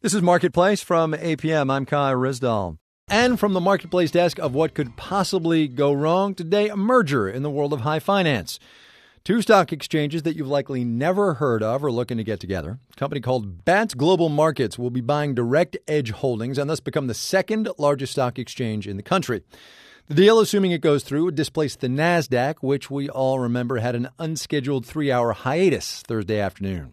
This is Marketplace from APM. I'm Kai Rizdal. And from the Marketplace desk of what could possibly go wrong today, a merger in the world of high finance. Two stock exchanges that you've likely never heard of are looking to get together. A company called Bats Global Markets will be buying Direct Edge Holdings and thus become the second largest stock exchange in the country. The deal, assuming it goes through, would displace the NASDAQ, which we all remember had an unscheduled 3-hour hiatus Thursday afternoon.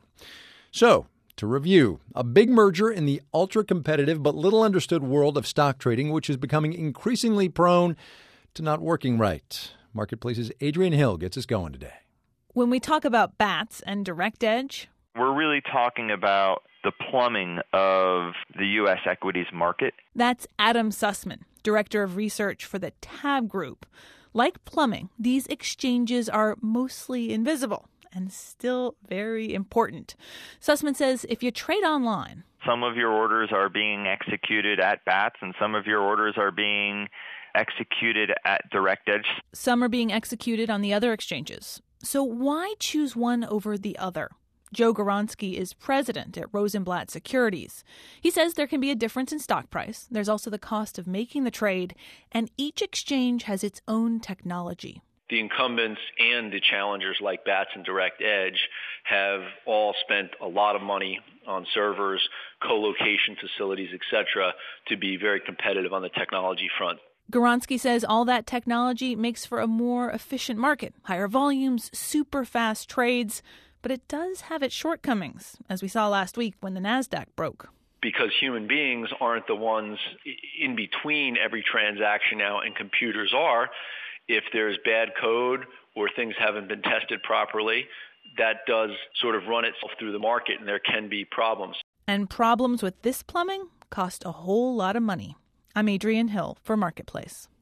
So, to review, a big merger in the ultra-competitive but little understood world of stock trading, which is becoming increasingly prone to not working right. Marketplace's Adrian Hill gets us going today. When we talk about Bats and Direct Edge, we're really talking about the plumbing of the U.S. equities market. That's Adam Sussman, Director of Research for the TAB Group. Like plumbing, these exchanges are mostly invisible and still very important. Sussman says if you trade online, some of your orders are being executed at Bats and some of your orders are being executed at Direct Edge. Some are being executed on the other exchanges. So why choose one over the other? Joe Goronsky is president at Rosenblatt Securities. He says there can be a difference in stock price. There's also the cost of making the trade, and each exchange has its own technology. The incumbents and the challengers like Bats and Direct Edge have all spent a lot of money on servers, co-location facilities, etc., to be very competitive on the technology front. Goronsky says all that technology makes for a more efficient market, higher volumes, super fast trades. But it does have its shortcomings, as we saw last week when the NASDAQ broke. Because human beings aren't the ones in between every transaction now, and computers are. If there's bad code or things haven't been tested properly, that does sort of run itself through the market, and there can be problems. And problems with this plumbing cost a whole lot of money. I'm Adrian Hill for Marketplace.